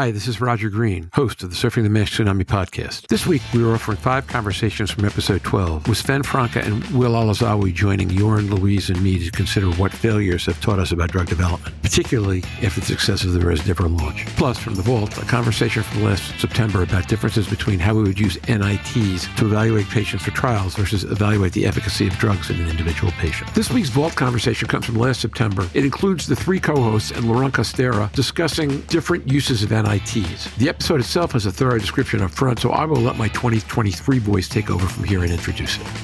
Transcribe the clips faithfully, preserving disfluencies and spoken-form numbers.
Hi, this is Roger Green, host of the Surfing the Mesh Tsunami podcast. This week, we are offering five conversations from episode twelve, with Sven Franke and Will Alazawi joining Jorn, Louise, and me to consider what failures have taught us about drug development, particularly after the success of the Rezdiffra launch. Plus, from the vault, a conversation from last September about differences between how we would use N I Ts to evaluate patients for trials versus evaluate the efficacy of drugs in an individual patient. This week's vault conversation comes from last September. It includes the three co-hosts and Laurent Castera discussing different uses of N I Ts. The episode itself has a thorough description up front, so I will let my twenty twenty-three voice take over from here and introduce it.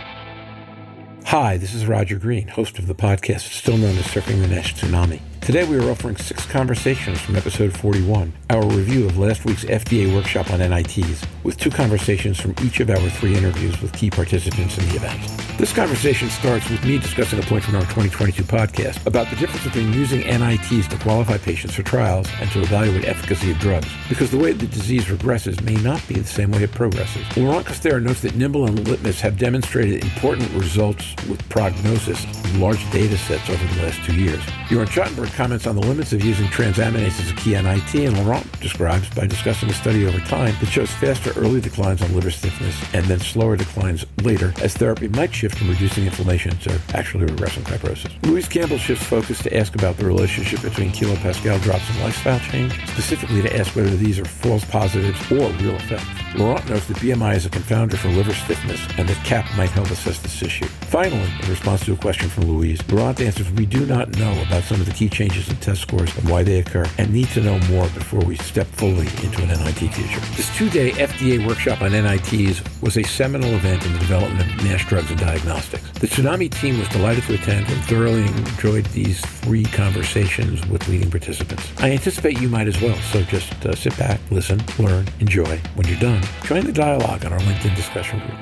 Hi, this is Roger Green, host of the podcast, still known as Surfing the Mesh Tsunami. Today we are offering six conversations from episode forty-one, our review of last week's F D A workshop on N I Ts, with two conversations from each of our three interviews with key participants in the event. This conversation starts with me discussing a point from our twenty twenty-two podcast about the difference between using N I Ts to qualify patients for trials and to evaluate efficacy of drugs, because the way the disease regresses may not be the same way it progresses. Laurent Castera notes that Nimble and Litmus have demonstrated important results with prognosis in large data sets over the last two years. Jorn Schattenberg comments on the limits of using transaminase as a key N I T, and Laurent describes by discussing a study over time that shows faster early declines on liver stiffness and then slower declines later, as therapy might shift from reducing inflammation to actually regressing fibrosis. Louise Campbell shifts focus to ask about the relationship between kilopascal drops and lifestyle change, specifically to ask whether these are false positives or real effects. Laurent notes that B M I is a confounder for liver stiffness and that C A P might help assess this issue. Finally, in response to a question from Louise, Laurent answers we do not know about some of the key changes in test scores and why they occur, and need to know more before we step fully into an N I T future. This two-day F D A workshop on N I Ts was a seminal event in the development of NASH drugs and diagnostics. The Tsunami team was delighted to attend and thoroughly enjoyed these three conversations with leading participants. I anticipate you might as well, so just uh, sit back, listen, learn, enjoy. When you're done, join the dialogue on our LinkedIn discussion group.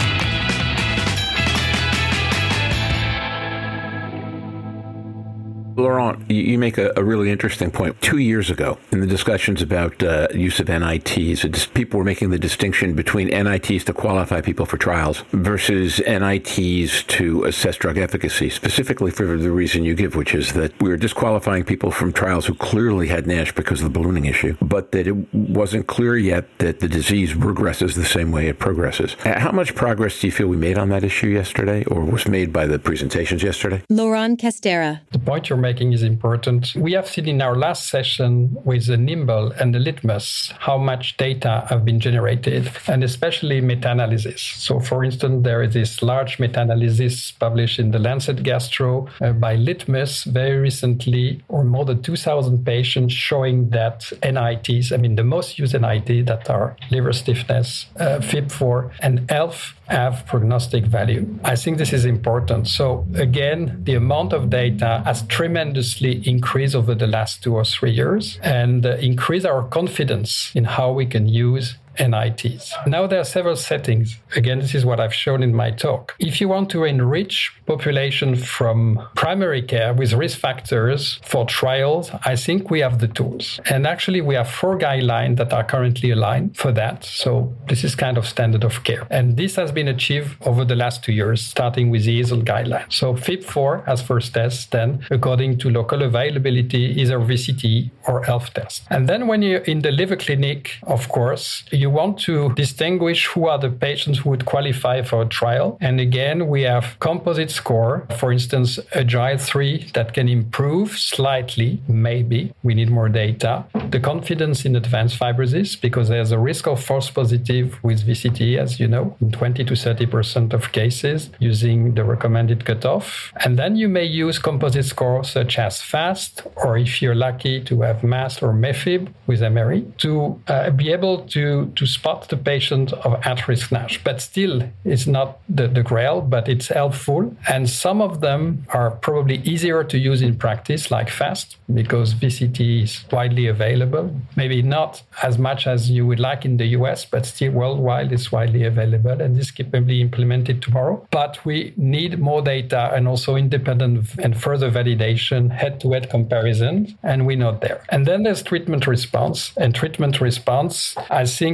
Laurent, you make a, a really interesting point. Two years ago, in the discussions about uh, use of N I Ts, just people were making the distinction between N I Ts to qualify people for trials versus N I Ts to assess drug efficacy, specifically for the reason you give, which is that we were disqualifying people from trials who clearly had NASH because of the ballooning issue, but that it wasn't clear yet that the disease regresses the same way it progresses. How much progress do you feel we made on that issue yesterday, or was made by the presentations yesterday? Laurent Castera. The point you're making is important. We have seen in our last session with the Nimble and the Litmus how much data have been generated, and especially meta-analysis. So, for instance, there is this large meta-analysis published in the Lancet Gastro uh, by Litmus very recently, or more than two thousand patients, showing that N I Ts, I mean the most used N I T that are liver stiffness, uh, F I B four, and E L F have prognostic value. I think this is important. So again, the amount of data has tremendously increased over the last two or three years and uh, increased our confidence in how we can use N I Ts. Now there are several settings. Again, this is what I've shown in my talk. If you want to enrich population from primary care with risk factors for trials, I think we have the tools. And actually we have four guidelines that are currently aligned for that. So this is kind of standard of care. And this has been achieved over the last two years, starting with the E A S L guideline. So F I B four as first test, then according to local availability, either V C T or E L F test. And then when you're in the liver clinic, of course, you want to distinguish who are the patients who would qualify for a trial. And again, we have composite score, for instance, Agile three that can improve slightly, maybe. We need more data. The confidence in advanced fibrosis, because there's a risk of false positive with V C T, as you know, in twenty to thirty percent of cases using the recommended cutoff. And then you may use composite scores such as FAST, or if you're lucky to have MAST or MEFIB with M R I, to uh, be able to to spot the patient of at-risk NASH. But still, it's not the, the grail, but it's helpful. And some of them are probably easier to use in practice, like FAST, because V C T is widely available. Maybe not as much as you would like in the U S, but still worldwide it's widely available. And this can be implemented tomorrow. But we need more data and also independent and further validation, head-to-head comparison, and we're not there. And then there's treatment response. And treatment response, I think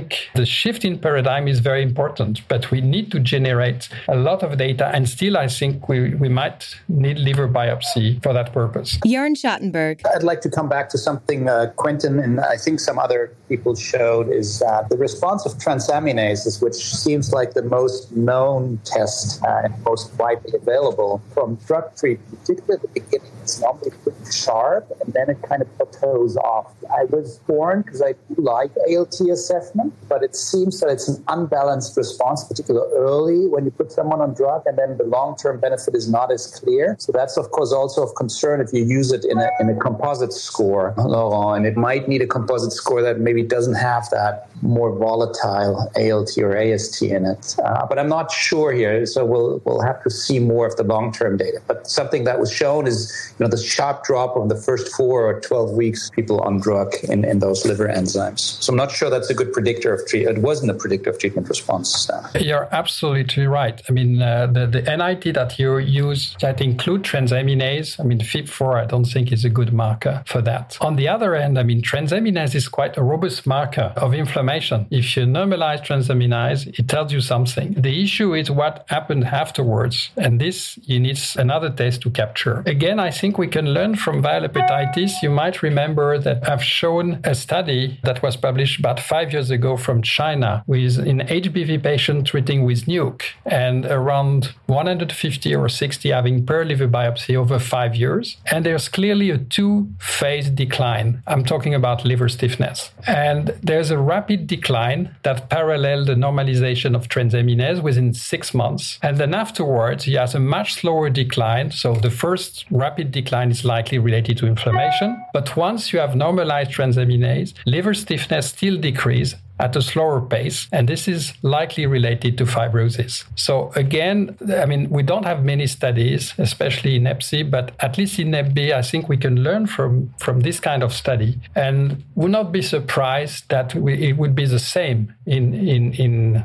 think the shift in paradigm is very important, but we need to generate a lot of data. And still, I think we, we might need liver biopsy for that purpose. Jörn Schattenberg. I'd like to come back to something uh, Quentin and I think some other people showed, is that the response of transaminases, which seems like the most known test uh, and most widely available from drug treatment, particularly at the beginning, it's normally pretty sharp, and then it kind of plateaus off. I was born because I do like A L T assessment, but it seems that it's an unbalanced response, particularly early when you put someone on drug, and then the long-term benefit is not as clear. So that's, of course, also of concern if you use it in a, in a composite score, Laurent, and it might need a composite score that maybe doesn't have that more volatile A L T or A S T in it. Uh, but I'm not sure here, so we'll we'll have to see more of the long-term data. But something that was shown is, you know, the sharp drop of the first four or twelve weeks people on drug in, in those liver enzymes. So I'm not sure that's a good predictor of treatment. It wasn't a predictor of treatment response. Uh. You're absolutely right. I mean, uh, the, the N I T that you use that include transaminase, I mean, F I B four, I don't think is a good marker for that. On the other hand, I mean, transaminase is quite a robust marker of inflammation. If you normalize transaminase, it tells you something. The issue is what happened afterwards. And this, you need another test to capture. Again, I think we can learn from viral hepatitis. You might remember that I've shown a study that was published about five years ago from China with an H B V patient treating with nuke and around one hundred fifty or sixty having per liver biopsy over five years. And there's clearly a two-phase decline. I'm talking about liver stiffness. And there's a rapid decline that paralleled the normalization of transaminase within six months. And then afterwards, he has a much slower decline. So the first rapid decline is likely related to inflammation. But once you have normalized transaminase, liver stiffness still decreases at a slower pace, and this is likely related to fibrosis. So again, I mean, we don't have many studies, especially in Hep C, but at least in Hep B, I think we can learn from, from this kind of study, and would not be surprised that we, it would be the same in, in, in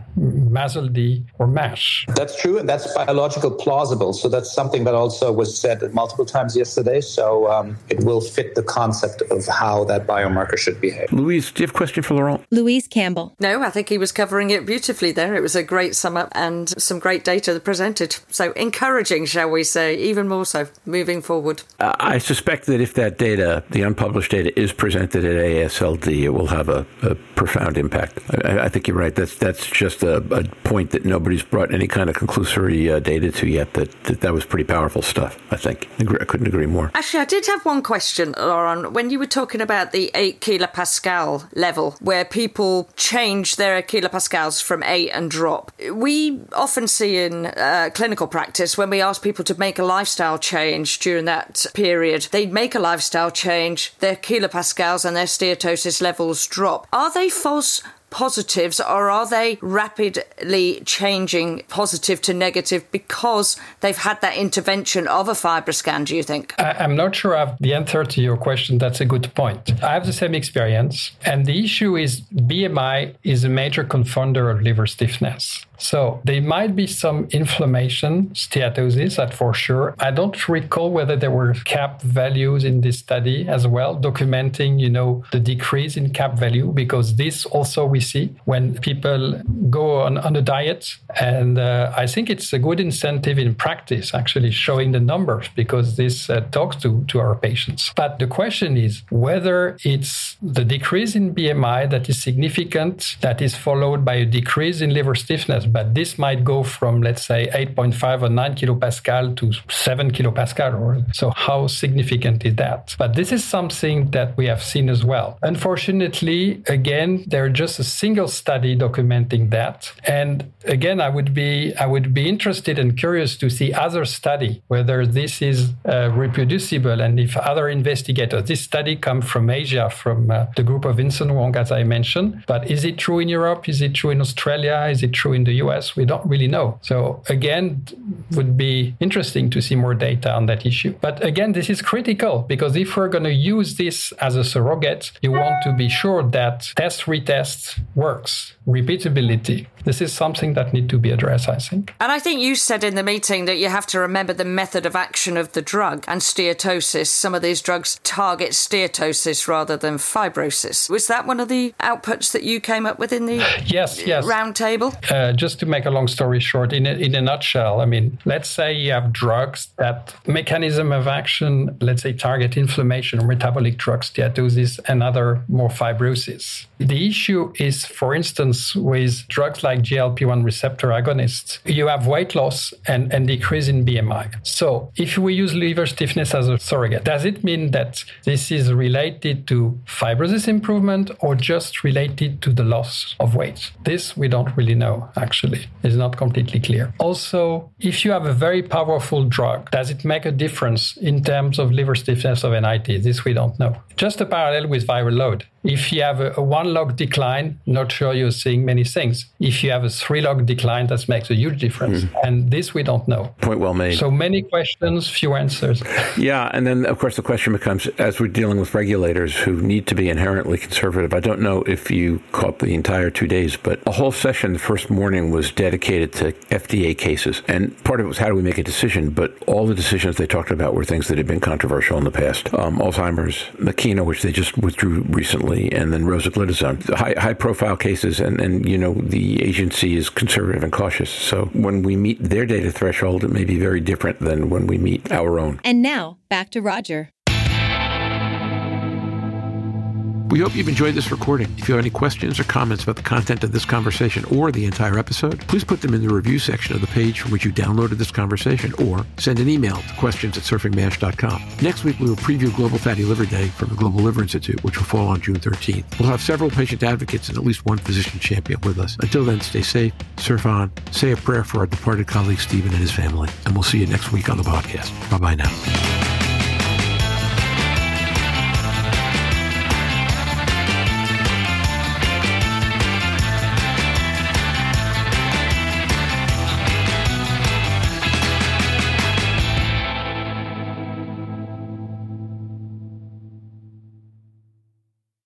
MASLD or MASH. That's true, and that's biological plausible. So that's something that also was said multiple times yesterday. So um, it will fit the concept of how that biomarker should behave. Louise, do you have a question for Laurent? Louise Campbell. No, I think he was covering it beautifully there. It was a great sum up and some great data presented. So encouraging, shall we say, even more so moving forward. Uh, I suspect that if that data, the unpublished data, is presented at A S L D, it will have a, a profound impact. I, I think you're right. That's that's just a, a point that nobody's brought any kind of conclusory uh, data to yet. That, that that was pretty powerful stuff, I think. I, agree, I couldn't agree more. Actually, I did have one question, Laurent. When you were talking about the eight kilopascal level, where people change their kilopascals from eight and drop. We often see in uh, clinical practice when we ask people to make a lifestyle change during that period, they make a lifestyle change, their kilopascals and their steatosis levels drop. Are they false positives, or are they rapidly changing positive to negative because they've had that intervention of a FibroScan, do you think? I'm not sure I have the answer to your question. That's a good point. I have the same experience. And the issue is B M I is a major confounder of liver stiffness. So there might be some inflammation, steatosis, that for sure. I don't recall whether there were CAP values in this study as well, documenting, you know, the decrease in CAP value, because this also we see when people go on, on a diet. And uh, I think it's a good incentive in practice, actually showing the numbers, because this uh, talks to, to our patients. But the question is whether it's the decrease in B M I that is significant, that is followed by a decrease in liver stiffness. But this might go from, let's say, eight point five or nine kilopascal to seven kilopascal. Or, so how significant is that? But this is something that we have seen as well. Unfortunately, again, there's just a single study documenting that. And again, I would be I would be interested and curious to see other study, whether this is uh, reproducible, and if other investigators, this study comes from Asia, from uh, the group of Vincent Wong, as I mentioned. But is it true in Europe? Is it true in Australia? Is it true in the the U S, we don't really know. So again, it would be interesting to see more data on that issue. But again, this is critical because if we're going to use this as a surrogate, you want to be sure that test retest works, repeatability. This is something that needs to be addressed, I think. And I think you said in the meeting that you have to remember the method of action of the drug and steatosis. Some of these drugs target steatosis rather than fibrosis. Was that one of the outputs that you came up with in the yes, yes. round table? Uh, just to make a long story short, in a, in a nutshell, I mean, let's say you have drugs that mechanism of action, let's say target inflammation or metabolic drugs, steatosis, and other more fibrosis. The issue is, for instance, with drugs like G L P one receptor agonists, you have weight loss and, and decrease in B M I. So if we use liver stiffness as a surrogate, does it mean that this is related to fibrosis improvement or just related to the loss of weight? This we don't really know, actually. It's not completely clear. Also, if you have a very powerful drug, does it make a difference in terms of liver stiffness of N I T? This we don't know. Just a parallel with viral load. If you have a, a one log decline, not sure you're seeing many things. If you have a three log decline, that makes a huge difference. Mm. And this we don't know. Point well made. So many questions, few answers. Yeah. And then, of course, the question becomes, as we're dealing with regulators who need to be inherently conservative, I don't know if you caught the entire two days, but a whole session the first morning was dedicated to F D A cases. And part of it was how do we make a decision? But all the decisions they talked about were things that had been controversial in the past. Um, Alzheimer's, Makena, which they just withdrew recently, and then rosiglitazone, high, high profile cases. And, and, you know, the agency is conservative and cautious. So when we meet their data threshold, it may be very different than when we meet our own. And now back to Roger. We hope you've enjoyed this recording. If you have any questions or comments about the content of this conversation or the entire episode, please put them in the review section of the page from which you downloaded this conversation, or send an email to questions at surfing mash dot com. Next week, we will preview Global Fatty Liver Day from the Global Liver Institute, which will fall on June thirteenth. We'll have several patient advocates and at least one physician champion with us. Until then, stay safe, surf on, say a prayer for our departed colleague Stephen and his family, and we'll see you next week on the podcast. Bye-bye now.